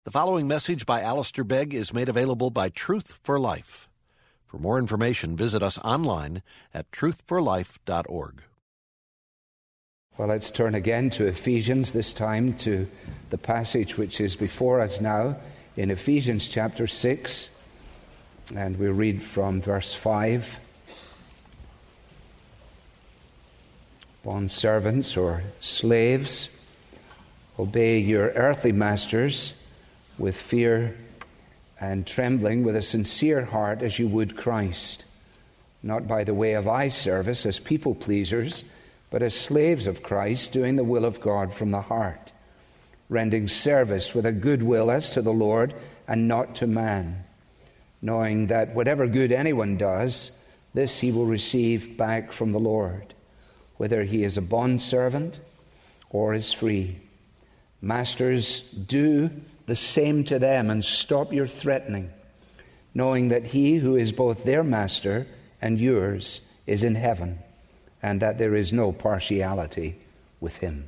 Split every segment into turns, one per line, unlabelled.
The following message by Alistair Begg is made available by Truth for Life. For more information, visit us online at truthforlife.org.
Well, let's turn again to Ephesians, this time to the passage which is before us now in Ephesians chapter 6, and we'll read from verse 5. Bondservants or slaves, obey your earthly masters with fear and trembling, with a sincere heart as you would Christ, not by the way of eye service as people pleasers, but as slaves of Christ, doing the will of God from the heart, rendering service with a good will as to the Lord and not to man, knowing that whatever good anyone does, this he will receive back from the Lord, whether he is a bondservant or is free. Masters, do the same to them and stop your threatening, knowing that he who is both their master and yours is in heaven, and that there is no partiality with him.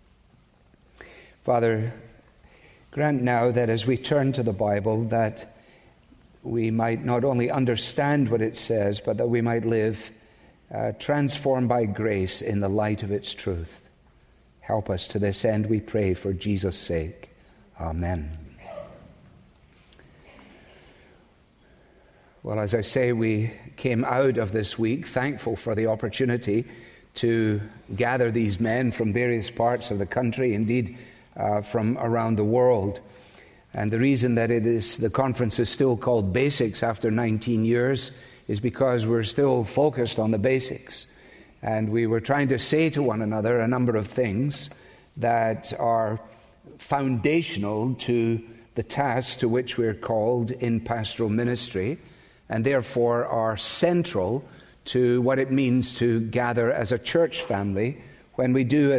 Father, grant now that as we turn to the Bible, that we might not only understand what it says, but that we might live transformed by grace in the light of its truth. Help us to this end, we pray, for Jesus' sake. Amen. Well, as I say, we came out of this week thankful for the opportunity to gather these men from various parts of the country, indeed from around the world. And the reason that the conference is still called Basics after 19 years is because we're still focused on the basics. And we were trying to say to one another a number of things that are foundational to the task to which we're called in pastoral ministry, and therefore are central to what it means to gather as a church family when we do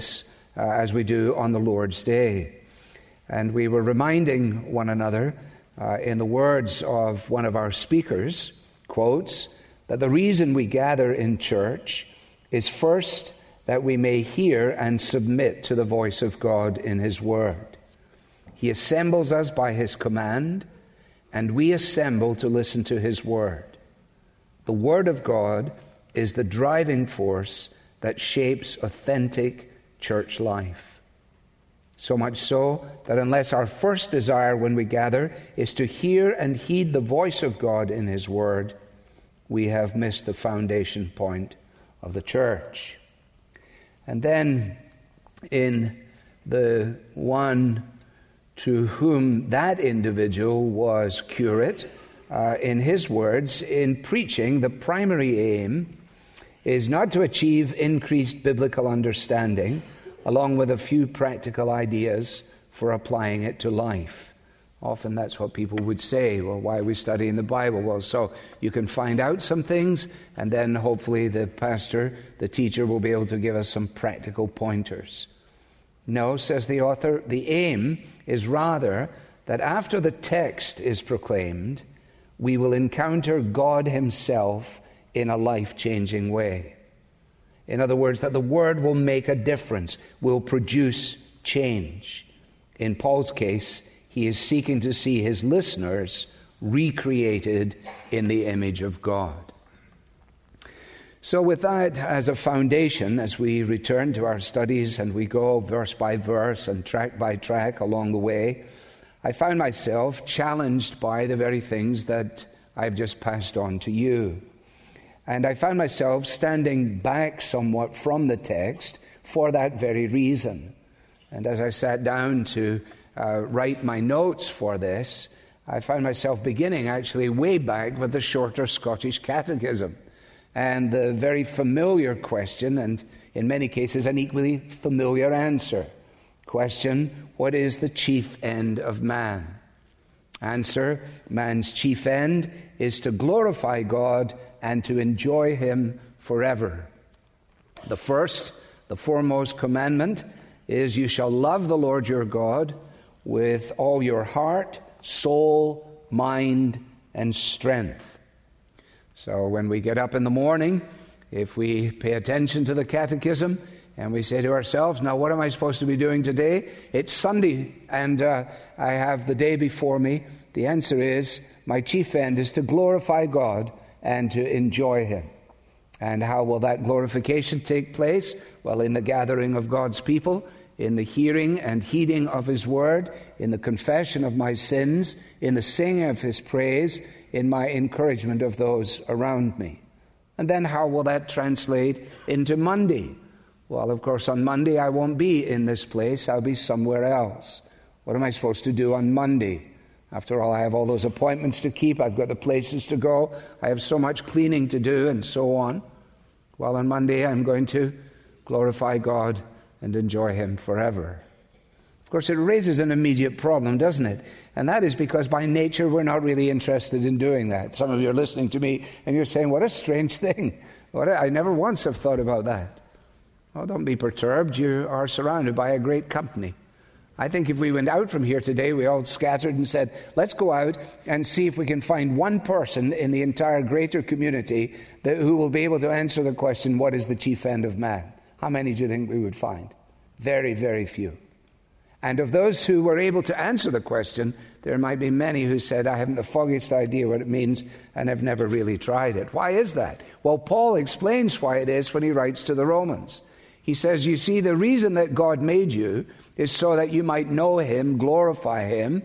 as we do on the Lord's Day. And we were reminding one another, in the words of one of our speakers, quotes, that the reason we gather in church is first that we may hear and submit to the voice of God in His Word. He assembles us by His command, and we assemble to listen to His Word. The Word of God is the driving force that shapes authentic church life. So much so that unless our first desire when we gather is to hear and heed the voice of God in His Word, we have missed the foundation point of the church. And then in the one to whom that individual was curate, in his words, in preaching, the primary aim is not to achieve increased biblical understanding, along with a few practical ideas for applying it to life. Often that's what people would say. Well, why are we studying the Bible? Well, so you can find out some things, and then hopefully the pastor, the teacher, will be able to give us some practical pointers. No, says the author, the aim is rather that after the text is proclaimed, we will encounter God Himself in a life-changing way. In other words, that the Word will make a difference, will produce change. In Paul's case, he is seeking to see his listeners recreated in the image of God. So with that as a foundation, as we return to our studies and we go verse by verse and track by track along the way, I found myself challenged by the very things that I've just passed on to you. And I found myself standing back somewhat from the text for that very reason. And as I sat down to write my notes for this, I found myself beginning actually way back with the shorter Scottish Catechism. And the very familiar question, and in many cases an equally familiar answer. Question, what is the chief end of man? Answer, man's chief end is to glorify God and to enjoy Him forever. The foremost commandment is you shall love the Lord your God with all your heart, soul, mind, and strength. So when we get up in the morning, if we pay attention to the catechism, And we say to ourselves, now what am I supposed to be doing today? It's Sunday, and I have the day before me. The answer is, my chief end is to glorify God and to enjoy Him. And how will that glorification take place? Well, in the gathering of God's people, in the hearing and heeding of His word, in the confession of my sins, in the singing of His praise, in my encouragement of those around me. And then how will that translate into Monday? Well, of course, on Monday I won't be in this place. I'll be somewhere else. What am I supposed to do on Monday? After all, I have all those appointments to keep. I've got the places to go. I have so much cleaning to do and so on. Well, on Monday I'm going to glorify God and enjoy Him forever. Of course, it raises an immediate problem, doesn't it? And that is because by nature we're not really interested in doing that. Some of you are listening to me and you're saying, what a strange thing. I never once have thought about that. Oh, don't be perturbed. You are surrounded by a great company. I think if we went out from here today, we all scattered and said, let's go out and see if we can find one person in the entire greater community who will be able to answer the question, what is the chief end of man? How many do you think we would find? Very, very few. And of those who were able to answer the question, there might be many who said, I haven't the foggiest idea what it means and have never really tried it. Why is that? Well, Paul explains why it is when he writes to the Romans. He says, you see, the reason that God made you is so that you might know Him, glorify Him,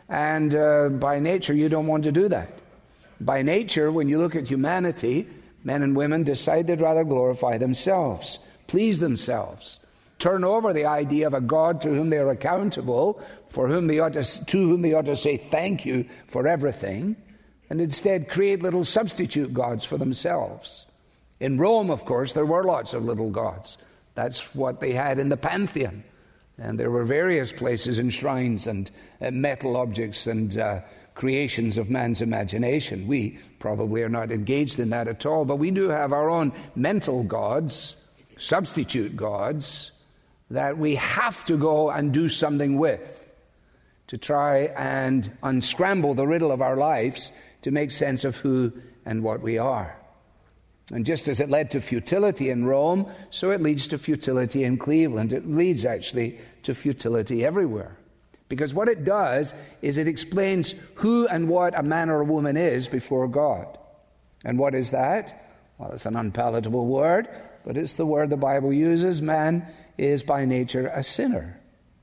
and by nature you don't want to do that. By nature, when you look at humanity, men and women decide they'd rather glorify themselves, please themselves, turn over the idea of a God to whom they are accountable, to whom they ought to say thank you for everything, and instead create little substitute gods for themselves. In Rome, of course, there were lots of little gods. That's what they had in the Pantheon. And there were various places and shrines and metal objects and creations of man's imagination. We probably are not engaged in that at all, but we do have our own mental gods, substitute gods, that we have to go and do something with to try and unscramble the riddle of our lives to make sense of who and what we are. And just as it led to futility in Rome, so it leads to futility in Cleveland. It leads actually to futility everywhere. Because what it does is it explains who and what a man or a woman is before God. And what is that? Well, it's an unpalatable word, but it's the word the Bible uses. Man is by nature a sinner.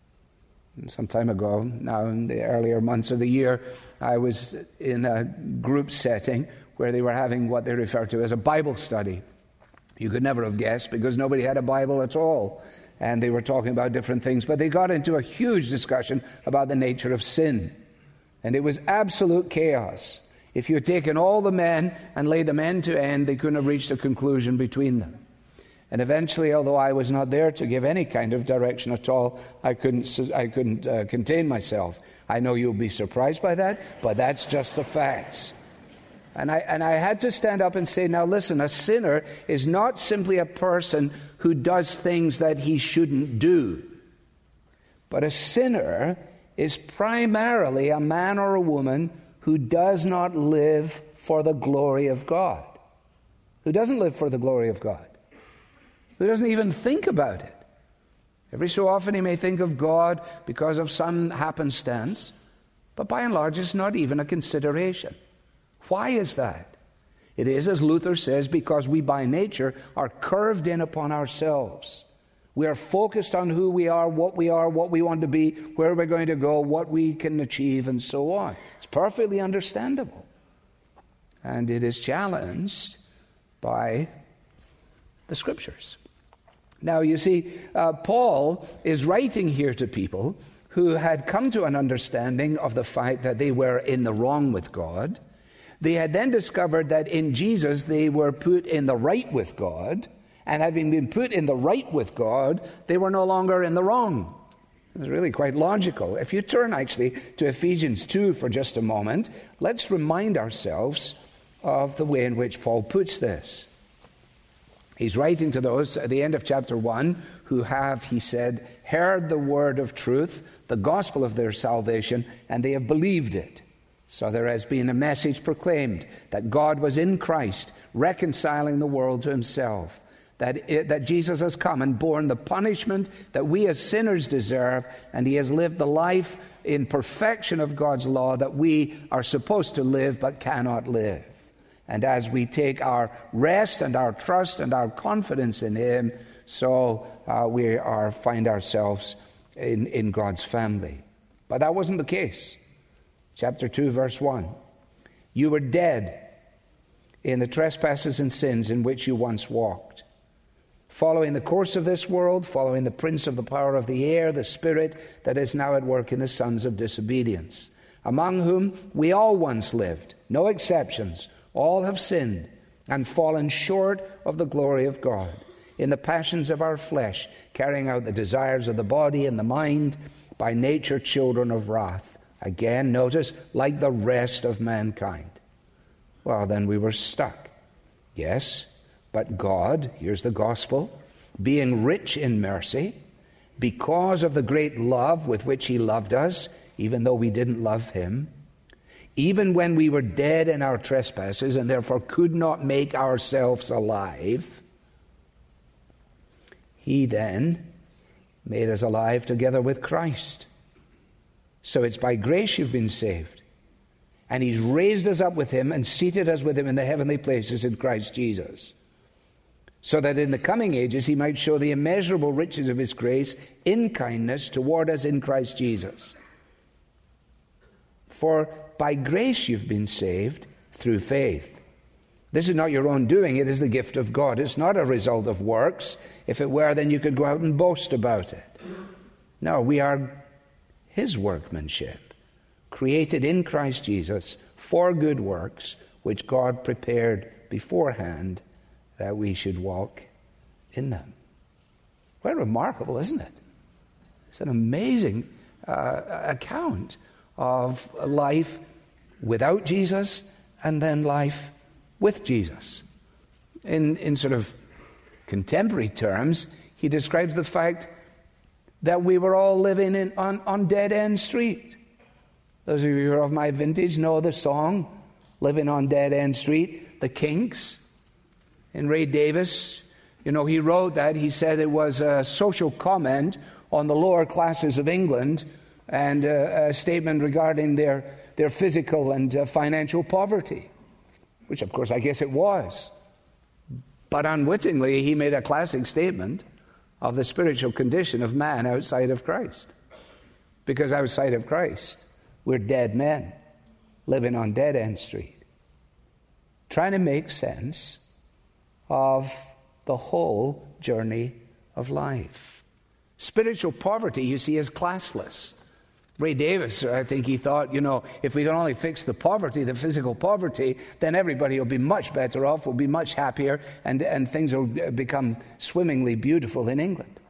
And some time ago, now in the earlier months of the year, I was in a group setting where they were having what they refer to as a Bible study. You could never have guessed because nobody had a Bible at all. And they were talking about different things, but they got into a huge discussion about the nature of sin. And it was absolute chaos. If you had taken all the men and laid them end to end, they couldn't have reached a conclusion between them. And eventually, although I was not there to give any kind of direction at all, I couldn't contain myself. I know you'll be surprised by that, but that's just the facts. And I had to stand up and say, now listen, a sinner is not simply a person who does things that he shouldn't do. But a sinner is primarily a man or a woman who does not live for the glory of God. Who doesn't live for the glory of God. Who doesn't even think about it. Every so often he may think of God because of some happenstance, but by and large it's not even a consideration. Why is that? It is, as Luther says, because we by nature are curved in upon ourselves. We are focused on who we are, what we want to be, where we're going to go, what we can achieve, and so on. It's perfectly understandable. And it is challenged by the Scriptures. Now, you see, Paul is writing here to people who had come to an understanding of the fact that they were in the wrong with God. They had then discovered that in Jesus they were put in the right with God, and having been put in the right with God, they were no longer in the wrong. It's really quite logical. If you turn actually to Ephesians 2 for just a moment, let's remind ourselves of the way in which Paul puts this. He's writing to those at the end of chapter 1 who have, he said, heard the word of truth, the gospel of their salvation, and they have believed it. So there has been a message proclaimed that God was in Christ, reconciling the world to himself, that Jesus has come and borne the punishment that we as sinners deserve, and he has lived the life in perfection of God's law that we are supposed to live but cannot live. And as we take our rest and our trust and our confidence in him, so we find ourselves in God's family. But that wasn't the case. Chapter 2, verse 1. You were dead in the trespasses and sins in which you once walked, following the course of this world, following the prince of the power of the air, the spirit that is now at work in the sons of disobedience, among whom we all once lived, no exceptions. All have sinned and fallen short of the glory of God, in the passions of our flesh, carrying out the desires of the body and the mind, by nature children of wrath. Again, notice, like the rest of mankind. Well, then we were stuck. Yes, but God, here's the gospel, being rich in mercy, because of the great love with which he loved us, even though we didn't love him, even when we were dead in our trespasses and therefore could not make ourselves alive, he then made us alive together with Christ. So it's by grace you've been saved. And he's raised us up with him and seated us with him in the heavenly places in Christ Jesus, so that in the coming ages he might show the immeasurable riches of his grace in kindness toward us in Christ Jesus. For by grace you've been saved through faith. This is not your own doing, it is the gift of God. It's not a result of works. If it were, then you could go out and boast about it. No, we are his workmanship, created in Christ Jesus for good works, which God prepared beforehand that we should walk in them. Quite remarkable, isn't it? It's an amazing account of life without Jesus and then life with Jesus. In sort of contemporary terms, he describes the fact that we were all living on Dead End Street. Those of you who are of my vintage know the song, Living on Dead End Street, the Kinks. And Ray Davis, he wrote that. He said it was a social comment on the lower classes of England and a statement regarding their physical and financial poverty, which of course I guess it was. But unwittingly, he made a classic statement of the spiritual condition of man outside of Christ. Because outside of Christ, we're dead men living on Dead End Street, trying to make sense of the whole journey of life. Spiritual poverty, you see, is classless. Ray Davis, I think he thought, if we can only fix the poverty, the physical poverty, then everybody will be much better off, will be much happier, and things will become swimmingly beautiful in England.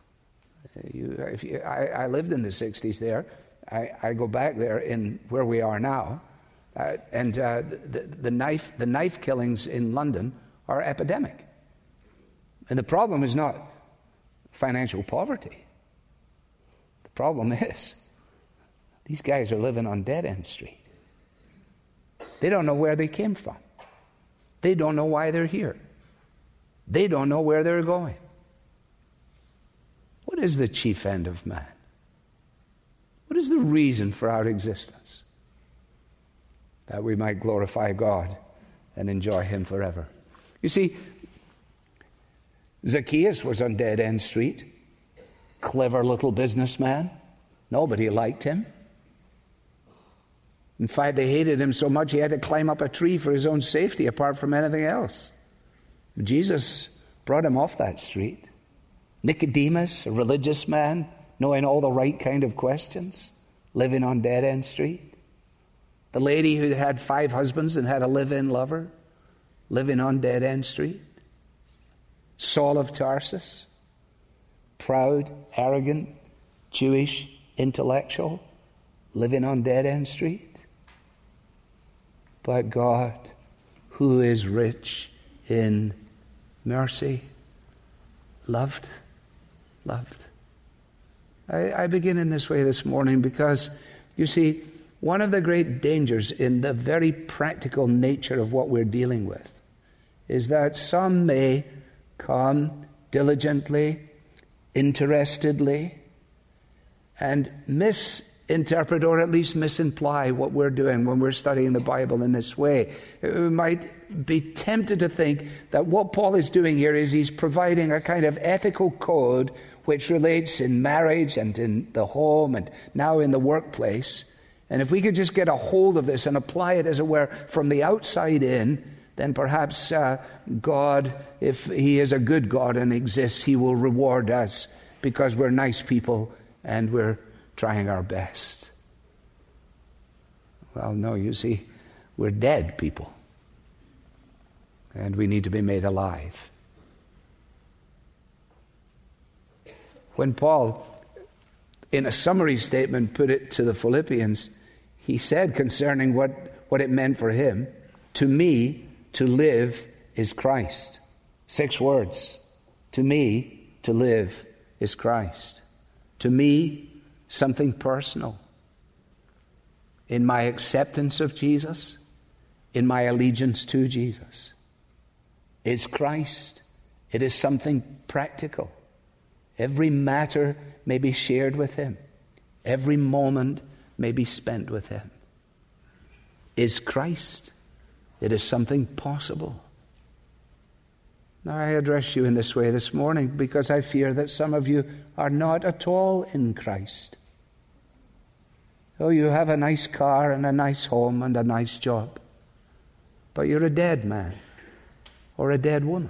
I lived in the 60s there. I go back there in where we are now, and the knife killings in London are epidemic. And the problem is not financial poverty. The problem is these guys are living on Dead End Street. They don't know where they came from. They don't know why they're here. They don't know where they're going. What is the chief end of man? What is the reason for our existence? That we might glorify God and enjoy him forever. You see, Zacchaeus was on Dead End Street. Clever little businessman. Nobody liked him. In fact, they hated him so much he had to climb up a tree for his own safety apart from anything else. Jesus brought him off that street. Nicodemus, a religious man, knowing all the right kind of questions, living on Dead End Street. The lady who had 5 husbands and had a live-in lover, living on Dead End Street. Saul of Tarsus, proud, arrogant, Jewish, intellectual, living on Dead End Street. But God, who is rich in mercy, loved. I begin in this way this morning because, you see, one of the great dangers in the very practical nature of what we're dealing with is that some may come diligently, interestedly, and misinterpret or at least misimply what we're doing when we're studying the Bible in this way. We might be tempted to think that what Paul is doing here is he's providing a kind of ethical code which relates in marriage and in the home and now in the workplace. And if we could just get a hold of this and apply it, as it were, from the outside in, then perhaps God, if he is a good God and exists, he will reward us because we're nice people and we're trying our best. Well, no, you see, we're dead people. And we need to be made alive. When Paul, in a summary statement, put it to the Philippians, he said concerning what it meant for him, to me, to live is Christ. 6 words. To me, to live is Christ. To me, something personal. In my acceptance of Jesus, in my allegiance to Jesus. It's Christ. It is something practical. Every matter may be shared with him. Every moment may be spent with him. Is Christ. It is something possible. Now, I address you in this way this morning because I fear that some of you are not at all in Christ. Oh, you have a nice car and a nice home and a nice job, but you're a dead man or a dead woman.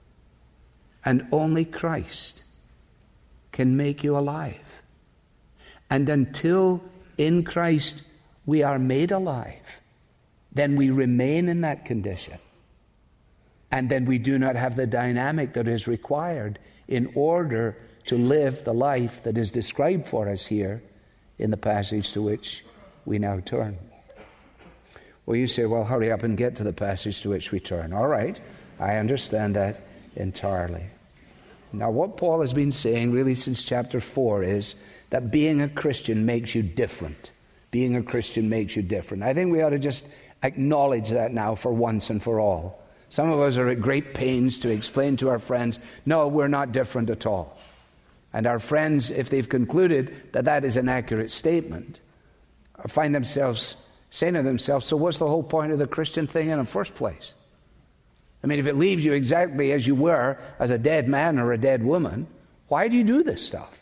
And only Christ can make you alive. And until in Christ we are made alive, then we remain in that condition. And then we do not have the dynamic that is required in order to live the life that is described for us here in the passage to which we now turn. Well, you say, well, hurry up and get to the passage to which we turn. All right, I understand that entirely. Now, what Paul has been saying really since chapter 4 is that being a Christian makes you different. Being a Christian makes you different. I think we ought to just acknowledge that now for once and for all. Some of us are at great pains to explain to our friends, no, we're not different at all. And our friends, if they've concluded that that is an accurate statement, find themselves saying to themselves, so what's the whole point of the Christian thing in the first place? I mean, if it leaves you exactly as you were as a dead man or a dead woman, why do you do this stuff?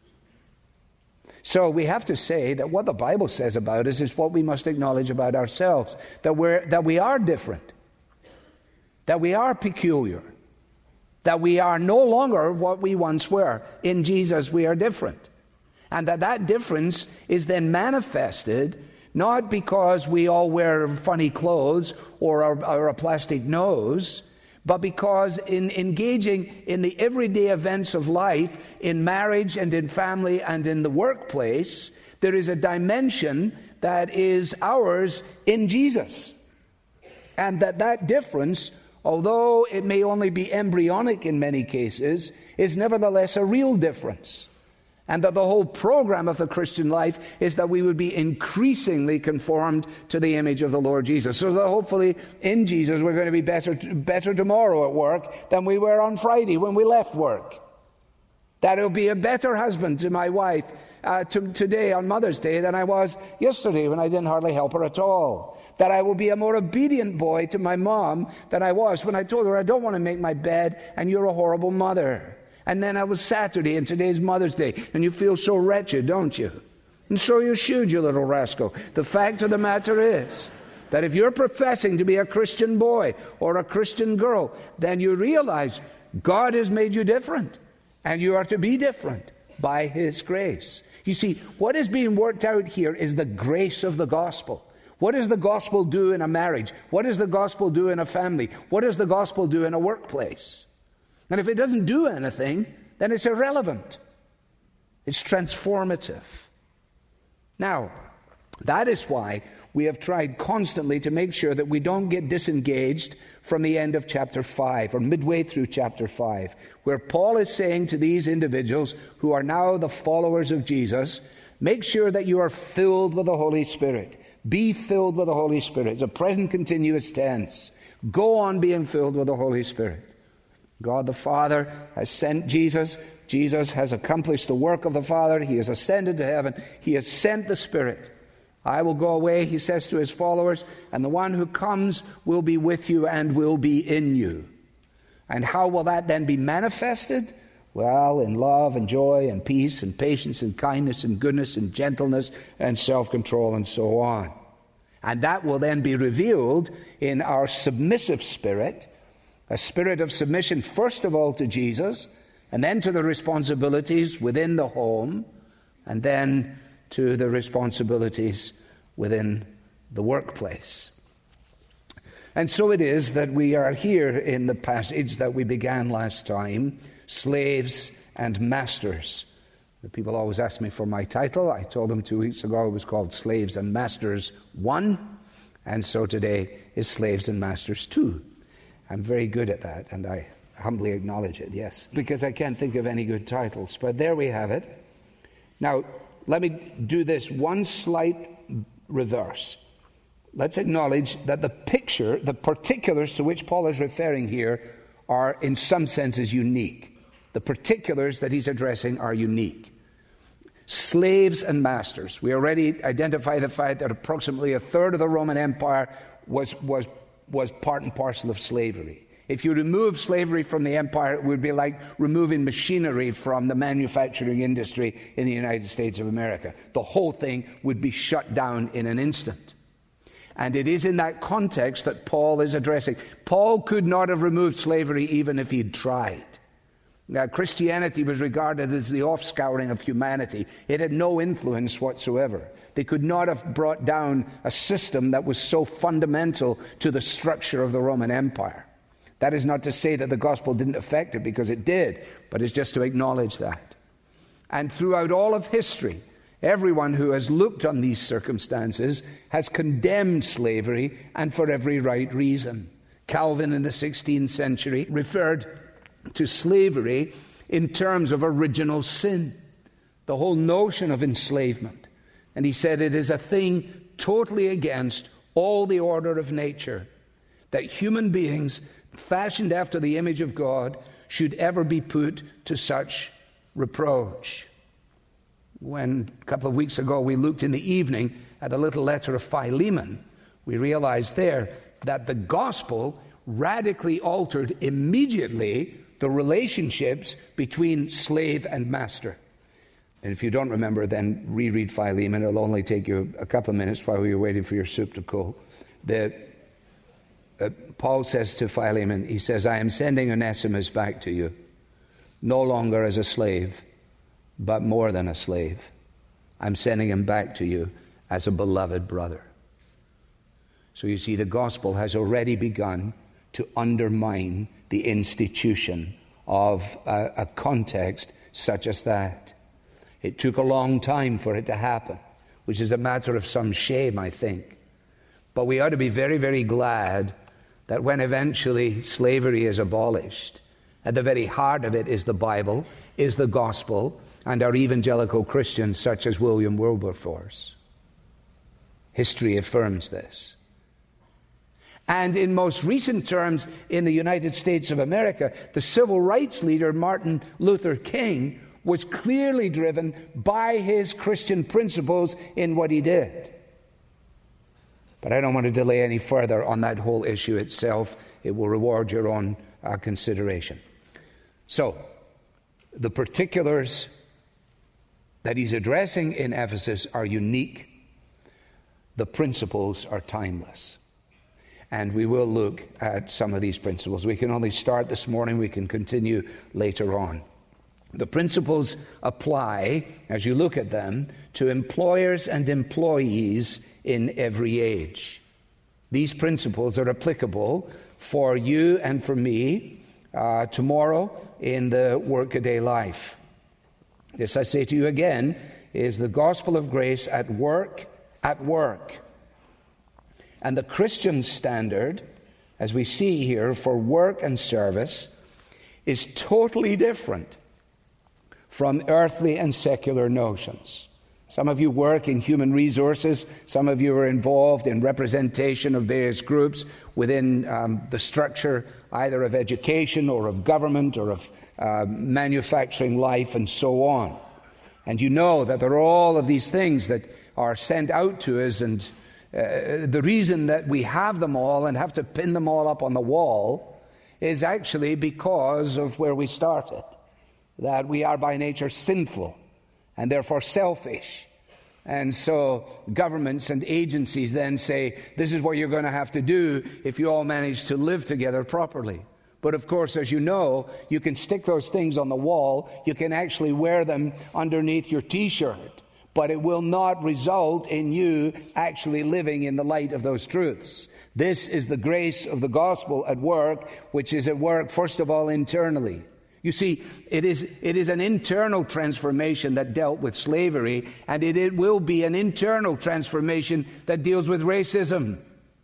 So we have to say that what the Bible says about us is what we must acknowledge about ourselves, that we are different, that we are peculiar, that we are no longer what we once were. In Jesus we are different. And that difference is then manifested not because we all wear funny clothes or a plastic nose, but because in engaging in the everyday events of life, in marriage and in family and in the workplace, there is a dimension that is ours in Jesus. And that difference, although it may only be embryonic in many cases, is nevertheless a real difference. And that the whole program of the Christian life is that we would be increasingly conformed to the image of the Lord Jesus. So that hopefully in Jesus we're going to be better tomorrow at work than we were on Friday when we left work. That I'll be a better husband to my wife today on Mother's Day than I was yesterday when I didn't hardly help her at all. That I will be a more obedient boy to my mom than I was when I told her I don't want to make my bed and you're a horrible mother. And then it was Saturday and today's Mother's Day, and you feel so wretched, don't you? And so you should, you little rascal. The fact of the matter is that if you're professing to be a Christian boy or a Christian girl, then you realize God has made you different, and you are to be different by His grace. You see, what is being worked out here is the grace of the gospel. What does the gospel do in a marriage? What does the gospel do in a family? What does the gospel do in a workplace? And if it doesn't do anything, then it's irrelevant. It's transformative. Now, that is why we have tried constantly to make sure that we don't get disengaged from the end of chapter 5, or midway through chapter 5, where Paul is saying to these individuals who are now the followers of Jesus, make sure that you are filled with the Holy Spirit. Be filled with the Holy Spirit. It's a present continuous tense. Go on being filled with the Holy Spirit. God the Father has sent Jesus. Jesus has accomplished the work of the Father. He has ascended to heaven. He has sent the Spirit. I will go away, he says to his followers, and the one who comes will be with you and will be in you. And how will that then be manifested? Well, in love and joy and peace and patience and kindness and goodness and gentleness and self-control and so on. And that will then be revealed in our submissive spirit, a spirit of submission first of all to Jesus, and then to the responsibilities within the home, and then to the responsibilities within the workplace. And so it is that we are here in the passage that we began last time, slaves and masters. The people always ask me for my title. I told them 2 weeks ago it was called Slaves and Masters 1, and so today is Slaves and Masters 2. I'm very good at that, and I humbly acknowledge it, yes, because I can't think of any good titles. But there we have it. Now, let me do this one slight reverse. Let's acknowledge that the picture, the particulars to which Paul is referring here are in some senses unique. The particulars that he's addressing are unique. Slaves and masters. We already identified the fact that approximately a third of the Roman Empire was part and parcel of slavery. If you remove slavery from the empire, it would be like removing machinery from the manufacturing industry in the United States of America. The whole thing would be shut down in an instant. And it is in that context that Paul is addressing. Paul could not have removed slavery even if he'd tried. Now, Christianity was regarded as the offscouring of humanity. It had no influence whatsoever. They could not have brought down a system that was so fundamental to the structure of the Roman Empire. That is not to say that the gospel didn't affect it, because it did, but it's just to acknowledge that. And throughout all of history, everyone who has looked on these circumstances has condemned slavery, and for every right reason. Calvin in the 16th century referred to slavery in terms of original sin, the whole notion of enslavement. And he said it is a thing totally against all the order of nature, that human beings fashioned after the image of God should ever be put to such reproach. When a couple of weeks ago we looked in the evening at the little letter of Philemon, we realized there that the gospel radically altered immediately the relationships between slave and master. And if you don't remember, then reread Philemon. It'll only take you a couple of minutes while you're waiting for your soup to cool. Paul says to Philemon, he says, I am sending Onesimus back to you, no longer as a slave, but more than a slave. I'm sending him back to you as a beloved brother. So you see, the gospel has already begun to undermine the institution of a context such as that. It took a long time for it to happen, which is a matter of some shame, I think. But we ought to be very, very glad that when eventually slavery is abolished, at the very heart of it is the Bible, is the gospel, and our evangelical Christians such as William Wilberforce. History affirms this. And in most recent terms, in the United States of America, the civil rights leader Martin Luther King was clearly driven by his Christian principles in what he did. But I don't want to delay any further on that whole issue itself. It will reward your own consideration. So, the particulars that he's addressing in Ephesus are unique. The principles are timeless. And we will look at some of these principles. We can only start this morning. We can continue later on. The principles apply, as you look at them, to employers and employees in every age. These principles are applicable for you and for me tomorrow in the workaday life. This, I say to you again, is the gospel of grace at work. And the Christian standard, as we see here, for work and service is totally different from earthly and secular notions. Some of you work in human resources. Some of you are involved in representation of various groups within the structure either of education or of government or of manufacturing life and so on. And you know that there are all of these things that are sent out to us, and the reason that we have them all and have to pin them all up on the wall is actually because of where we started, that we are by nature sinful and therefore selfish. And so governments and agencies then say, this is what you're going to have to do if you all manage to live together properly. But of course, as you know, you can stick those things on the wall. You can actually wear them underneath your T-shirt. But it will not result in you actually living in the light of those truths. This is the grace of the gospel at work, which is at work, first of all, internally. You see, it is an internal transformation that dealt with slavery, and it will be an internal transformation that deals with racism.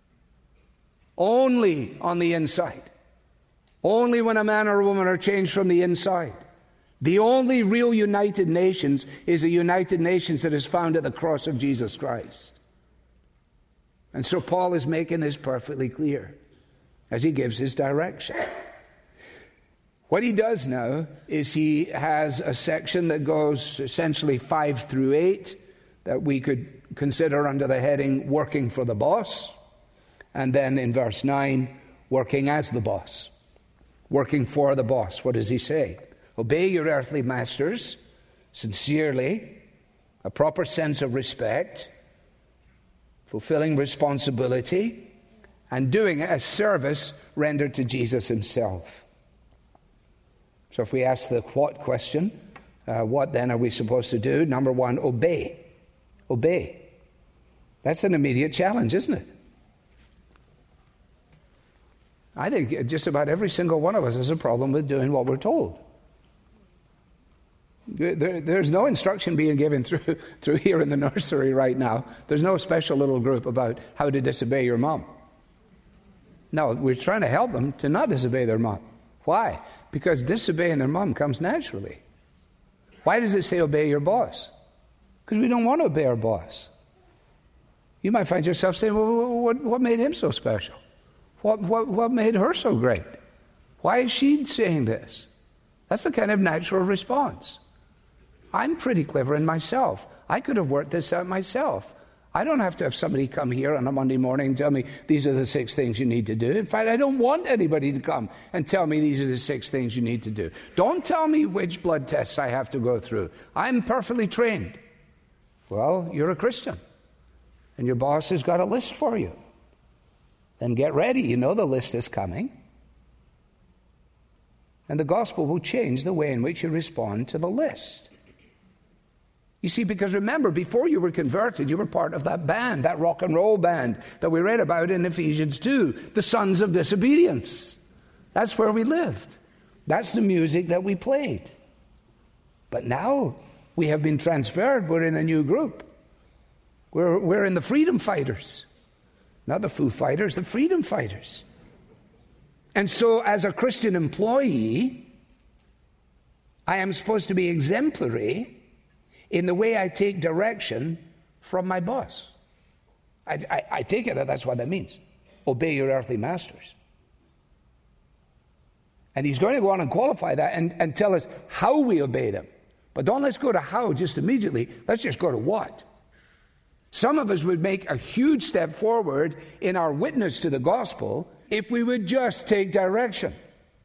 Only on the inside. Only when a man or a woman are changed from the inside. The only real United Nations is a United Nations that is found at the cross of Jesus Christ. And so Paul is making this perfectly clear as he gives his direction. What he does now is he has a section that goes essentially 5 through 8 that we could consider under the heading working for the boss. And then in verse 9, working as the boss. Working for the boss. What does he say? Obey your earthly masters sincerely, a proper sense of respect, fulfilling responsibility, and doing it as service rendered to Jesus himself. So if we ask the what question, what then are we supposed to do? Number one, obey. Obey. That's an immediate challenge, isn't it? I think just about every single one of us has a problem with doing what we're told. There's no instruction being given through here in the nursery right now. There's no special little group about how to disobey your mom. No, we're trying to help them to not disobey their mom. Why? Because disobeying their mom comes naturally. Why does it say obey your boss? Because we don't want to obey our boss. You might find yourself saying, well, what made him so special? What made her so great? Why is she saying this? That's the kind of natural response. I'm pretty clever in myself. I could have worked this out myself. I don't have to have somebody come here on a Monday morning and tell me these are the 6 things you need to do. In fact, I don't want anybody to come and tell me these are the 6 things you need to do. Don't tell me which blood tests I have to go through. I'm perfectly trained. Well, you're a Christian, and your boss has got a list for you. Then get ready. You know the list is coming. And the gospel will change the way in which you respond to the list. You see, because remember, before you were converted, you were part of that band, that rock and roll band that we read about in Ephesians 2, the sons of disobedience. That's where we lived. That's the music that we played. But now we have been transferred. We're in a new group. We're in the freedom fighters. Not the Foo Fighters, the freedom fighters. And so as a Christian employee, I am supposed to be exemplary in the way I take direction from my boss. I take it that that's what that means. Obey your earthly masters. And he's going to go on and qualify that and tell us how we obey them. But don't let's go to how just immediately. Let's just go to what. Some of us would make a huge step forward in our witness to the gospel if we would just take direction.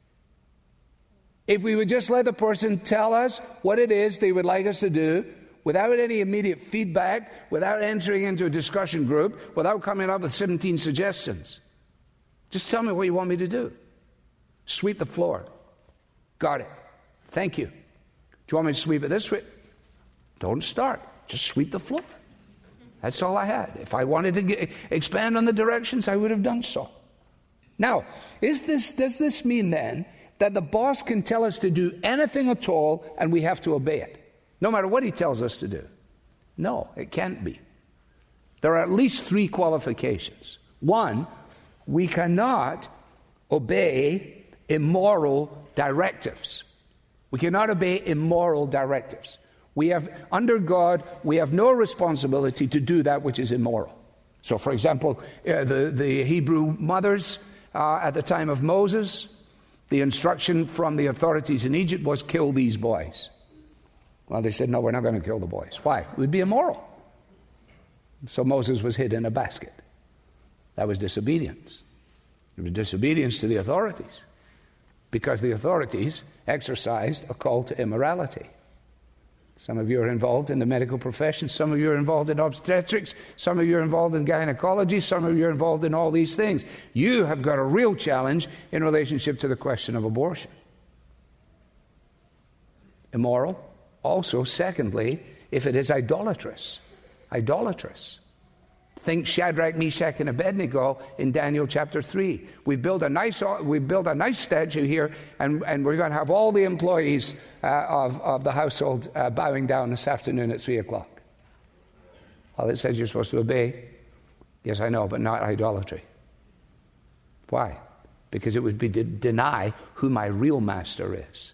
If we would just let the person tell us what it is they would like us to do without any immediate feedback, without entering into a discussion group, without coming up with 17 suggestions. Just tell me what you want me to do. Sweep the floor. Got it. Thank you. Do you want me to sweep it this way? Don't start. Just sweep the floor. That's all I had. If I wanted to expand on the directions, I would have done so. Now, does this mean then that the boss can tell us to do anything at all and we have to obey it, no matter what he tells us to do? No, it can't be. There are at least 3 qualifications. 1, we cannot obey immoral directives. We cannot obey immoral directives. Under God, we have no responsibility to do that which is immoral. So, for example, the Hebrew mothers at the time of Moses, the instruction from the authorities in Egypt was kill these boys. Well, they said, no, we're not going to kill the boys. Why? It would be immoral. So Moses was hid in a basket. That was disobedience. It was disobedience to the authorities, because the authorities exercised a call to immorality. Some of you are involved in the medical profession. Some of you are involved in obstetrics. Some of you are involved in gynecology. Some of you are involved in all these things. You have got a real challenge in relationship to the question of abortion. Immoral. Also, secondly, if it is idolatrous. Idolatrous. Think Shadrach, Meshach, and Abednego in Daniel chapter 3. We built a nice statue here, and we're going to have all the employees of the household bowing down this afternoon at 3 o'clock. Well, it says you're supposed to obey. Yes, I know, but not idolatry. Why? Because it would be to deny who my real master is.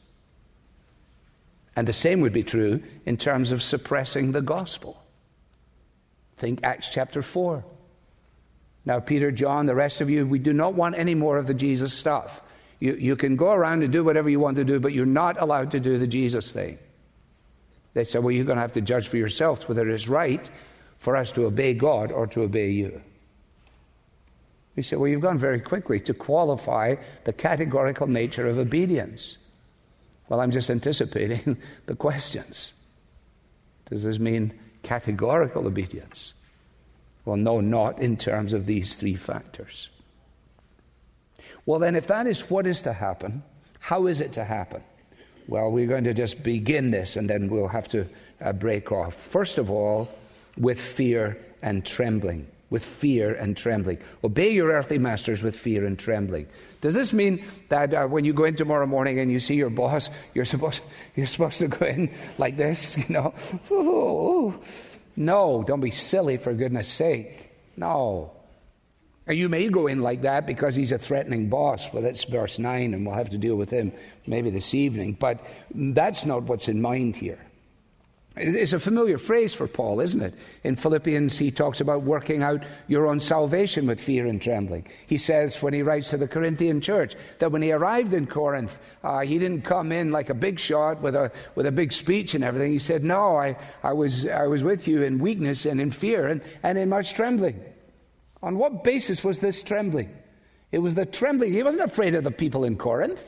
And the same would be true in terms of suppressing the gospel. Think Acts chapter 4. Now, Peter, John, the rest of you, we do not want any more of the Jesus stuff. You can go around and do whatever you want to do, but you're not allowed to do the Jesus thing. They said, well, you're going to have to judge for yourselves whether it is right for us to obey God or to obey you. He said, well, you've gone very quickly to qualify the categorical nature of obedience. Well, I'm just anticipating the questions. Does this mean categorical obedience? Well, no, not in terms of these three factors. Well, then, if that is what is to happen, how is it to happen? Well, we're going to just begin this, and then we'll have to break off. First of all, with fear and trembling. With fear and trembling. Obey your earthly masters with fear and trembling. Does this mean that when you go in tomorrow morning and you see your boss, you're supposed to go in like this, you know? Ooh. No, don't be silly, for goodness sake. No. And you may go in like that because he's a threatening boss. Well, that's verse 9, and we'll have to deal with him maybe this evening. But that's not what's in mind here. It's a familiar phrase for Paul, isn't it? In Philippians, he talks about working out your own salvation with fear and trembling. He says, when he writes to the Corinthian church, that when he arrived in Corinth, he didn't come in like a big shot with a big speech and everything. He said, no, I was with you in weakness and in fear and in much trembling. On what basis was this trembling? It was the trembling. He wasn't afraid of the people in Corinth.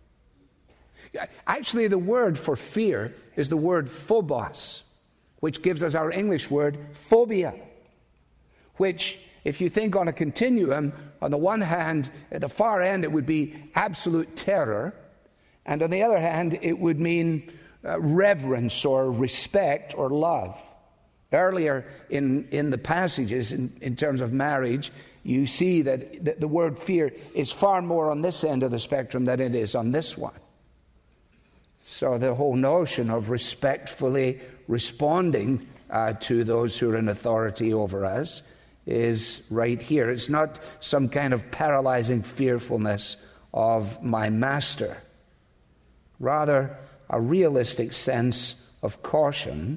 Actually, the word for fear is the word phobos, which gives us our English word phobia, which, if you think on a continuum, on the one hand, at the far end, it would be absolute terror, and on the other hand, it would mean reverence or respect or love. Earlier in the passages, in terms of marriage, you see that the word fear is far more on this end of the spectrum than it is on this one. So the whole notion of respectfully responding to those who are in authority over us is right here. It's not some kind of paralyzing fearfulness of my master. Rather, a realistic sense of caution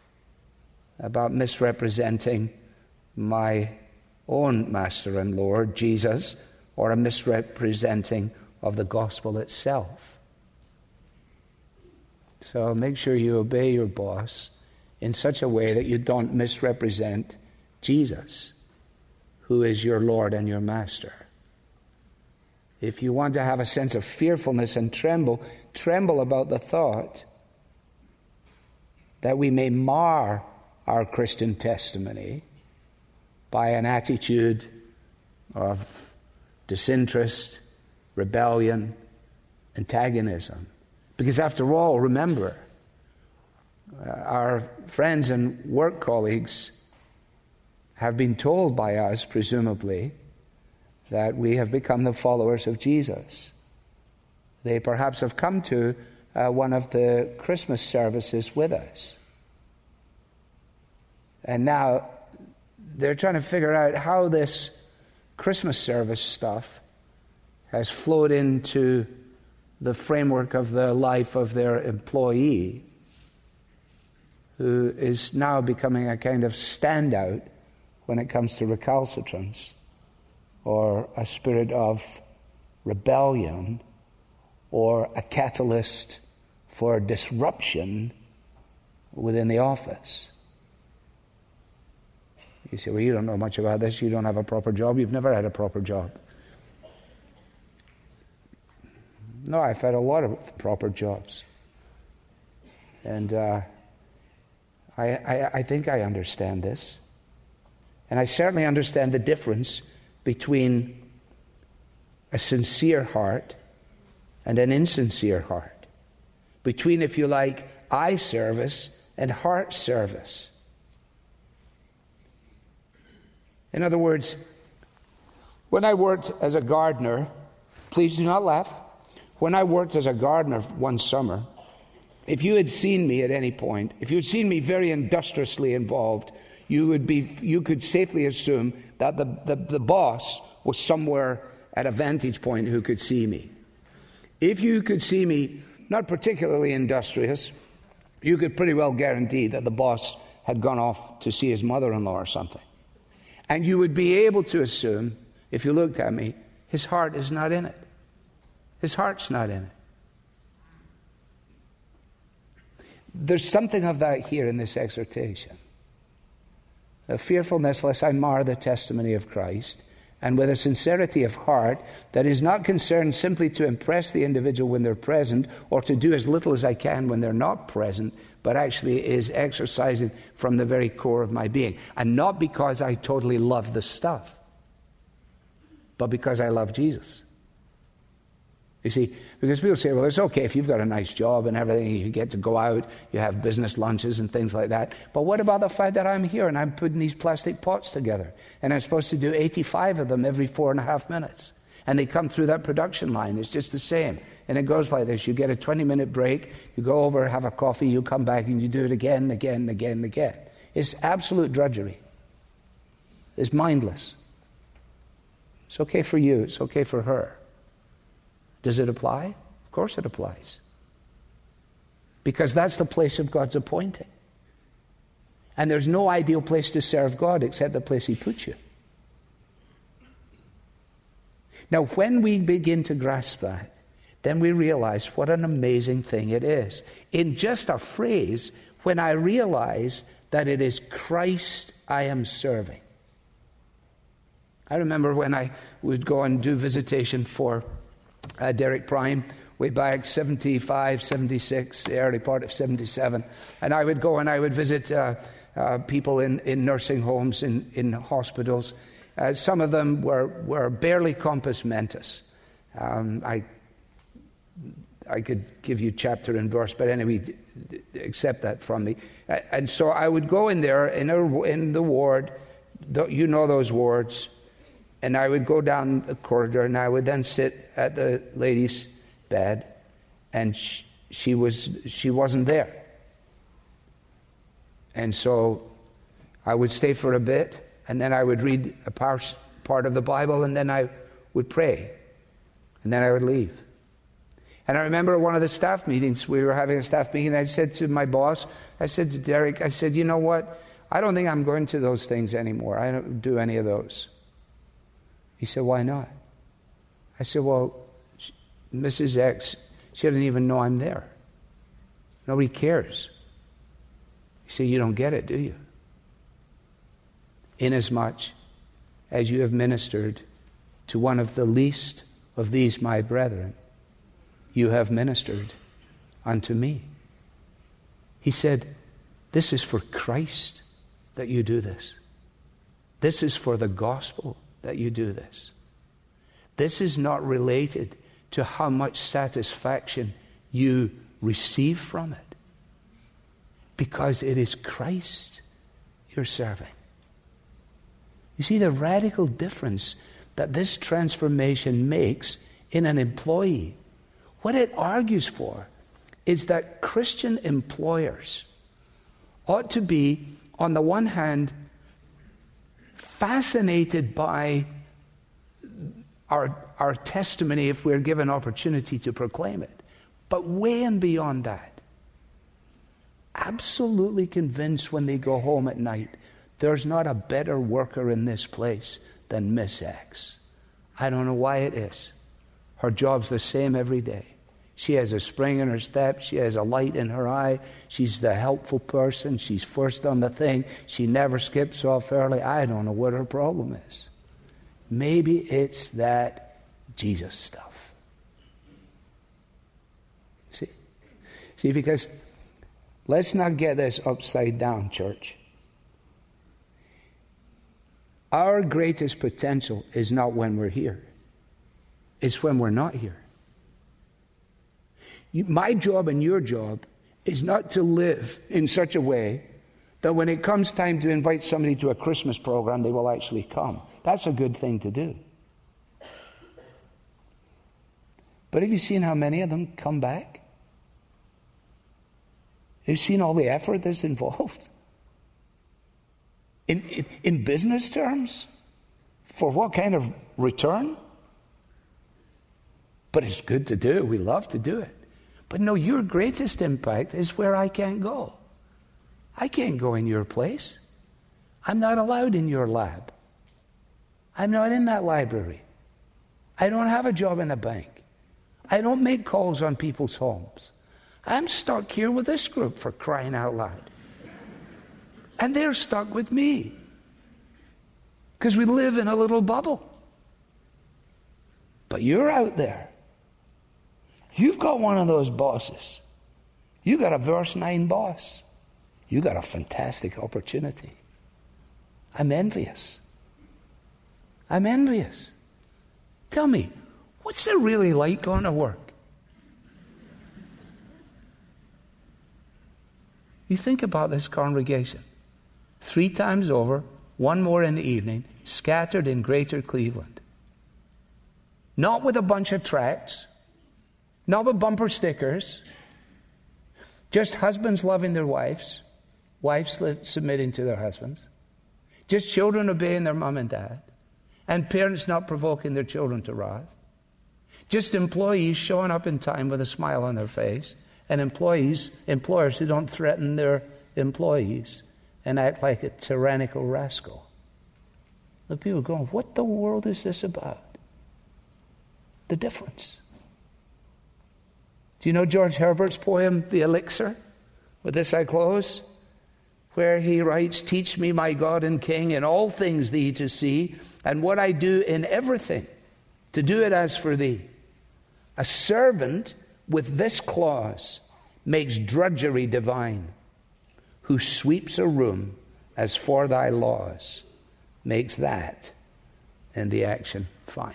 about misrepresenting my own master and Lord, Jesus, or a misrepresenting of the gospel itself. So make sure you obey your boss in such a way that you don't misrepresent Jesus, who is your Lord and your master. If you want to have a sense of fearfulness and tremble about the thought that we may mar our Christian testimony by an attitude of disinterest, rebellion, antagonism. Because after all, remember, our friends and work colleagues have been told by us, presumably, that we have become the followers of Jesus. They perhaps have come to one of the Christmas services with us. And now they're trying to figure out how this Christmas service stuff has flowed into the framework of the life of their employee. who is now becoming a kind of standout when it comes to recalcitrance or a spirit of rebellion or a catalyst for disruption within the office. You say, well, you don't know much about this. You don't have a proper job. You've never had a proper job. No, I've had a lot of proper jobs. And I think I understand this. And I certainly understand the difference between a sincere heart and an insincere heart. Between, if you like, eye service and heart service. In other words, when I worked as a gardener, please do not laugh. When I worked as a gardener one summer, if you had seen me at any point, if you had seen me very industriously involved, you could safely assume that the boss was somewhere at a vantage point who could see me. If you could see me not particularly industrious, you could pretty well guarantee that the boss had gone off to see his mother-in-law or something. And you would be able to assume, if you looked at me, his heart is not in it. His heart's not in it. There's something of that here in this exhortation. A fearfulness lest I mar the testimony of Christ, and with a sincerity of heart that is not concerned simply to impress the individual when they're present or to do as little as I can when they're not present, but actually is exercising from the very core of my being. And not because I totally love the stuff, but because I love Jesus. You see, because people say, well, it's okay if you've got a nice job and everything, you get to go out, you have business lunches and things like that. But what about the fact that I'm here and I'm putting these plastic pots together and I'm supposed to do 85 of them every 4.5 minutes? And they come through that production line. It's just the same. And it goes like this. You get a 20-minute break, you go over, have a coffee, you come back and you do it again and again and again and again. It's absolute drudgery. It's mindless. It's okay for you. It's okay for her. Does it apply? Of course it applies. Because that's the place of God's appointing. And there's no ideal place to serve God except the place He puts you. Now, when we begin to grasp that, then we realize what an amazing thing it is. In just a phrase, when I realize that it is Christ I am serving. I remember when I would go and do visitation for Derek Prime way back 75, 76, the early part of 77. And I would go and I would visit people in nursing homes, in hospitals. Some of them were barely compos mentis. I could give you chapter and verse, but anyway, accept that from me. And so I would go in there, in the ward, you know those wards, and I would go down the corridor, and I would then sit at the lady's bed, and she wasn't there. And so I would stay for a bit, and then I would read a part of the Bible, and then I would pray, and then I would leave. And I remember one of the staff meetings, we were having a staff meeting, and I said to my boss, I said to Derek, I said, you know what? I don't think I'm going to those things anymore. I don't do any of those. He said, why not? I said, well, Mrs. X, she doesn't even know I'm there. Nobody cares. He said, you don't get it, do you? Inasmuch as you have ministered to one of the least of these my brethren, you have ministered unto me. He said, this is for Christ that you do this. This is for the gospel that you do this. This is not related to how much satisfaction you receive from it, because it is Christ you're serving. You see the radical difference that this transformation makes in an employee. What it argues for is that Christian employers ought to be, on the one hand, fascinated by our testimony if we're given opportunity to proclaim it. But way and beyond that, absolutely convinced when they go home at night, there's not a better worker in this place than Miss X. I don't know why it is. Her job's the same every day. She has a spring in her step. She has a light in her eye. She's the helpful person. She's first on the thing. She never skips off early. I don't know what her problem is. Maybe it's that Jesus stuff. See, because let's not get this upside down, church. Our greatest potential is not when we're here. It's when we're not here. My job and your job is not to live in such a way that when it comes time to invite somebody to a Christmas program, they will actually come. That's a good thing to do. But have you seen how many of them come back? Have you seen all the effort that's involved? In business terms? For what kind of return? But it's good to do. We love to do it. But no, your greatest impact is where I can't go. I can't go in your place. I'm not allowed in your lab. I'm not in that library. I don't have a job in a bank. I don't make calls on people's homes. I'm stuck here with this group, for crying out loud. And they're stuck with me. Because we live in a little bubble. But you're out there. You've got one of those bosses. You got a verse 9 boss. You got a fantastic opportunity. I'm envious. I'm envious. Tell me, what's it really like going to work? You think about this congregation. 3 times over, one more in the evening, scattered in Greater Cleveland. Not with a bunch of tracts, not with bumper stickers, just husbands loving their wives, wives submitting to their husbands, just children obeying their mom and dad, and parents not provoking their children to wrath, just employees showing up in time with a smile on their face, and employers who don't threaten their employees and act like a tyrannical rascal. The people are going, what the world is this about? The difference. Do you know George Herbert's poem, The Elixir? With this I close. Where he writes, teach me, my God and King, in all things thee to see, and what I do in everything, to do it as for thee. A servant with this clause makes drudgery divine, who sweeps a room as for thy laws, makes that in the action fine.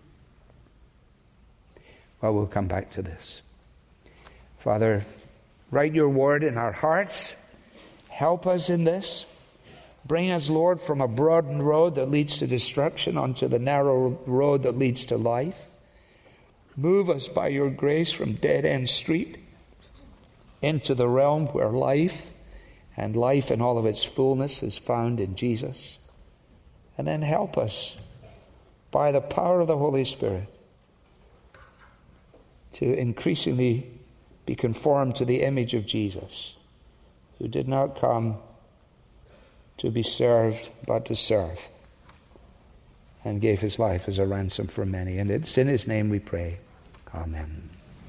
Well, we'll come back to this. Father, write your word in our hearts. Help us in this. Bring us, Lord, from a broad road that leads to destruction onto the narrow road that leads to life. Move us by your grace from dead-end street into the realm where life and life in all of its fullness is found in Jesus. And then help us by the power of the Holy Spirit to increasingly be conformed to the image of Jesus, who did not come to be served, but to serve, and gave his life as a ransom for many. And it's in his name we pray. Amen.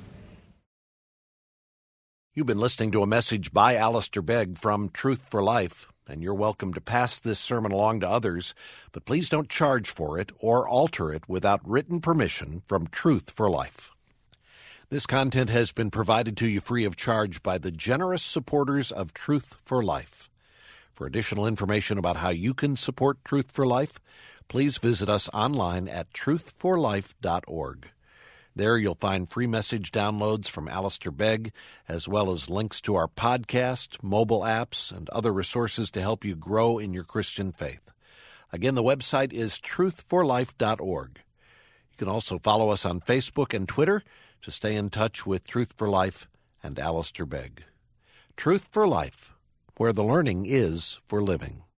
You've been listening to a message by Alistair Begg from Truth for Life, and you're welcome to pass this sermon along to others, but please don't charge for it or alter it without written permission from Truth for Life. This content has been provided to you free of charge by the generous supporters of Truth for Life. For additional information about how you can support Truth for Life, please visit us online at truthforlife.org. There you'll find free message downloads from Alistair Begg, as well as links to our podcast, mobile apps, and other resources to help you grow in your Christian faith. Again, the website is truthforlife.org. You can also follow us on Facebook and Twitter to stay in touch with Truth for Life and Alistair Begg. Truth for Life, where the learning is for living.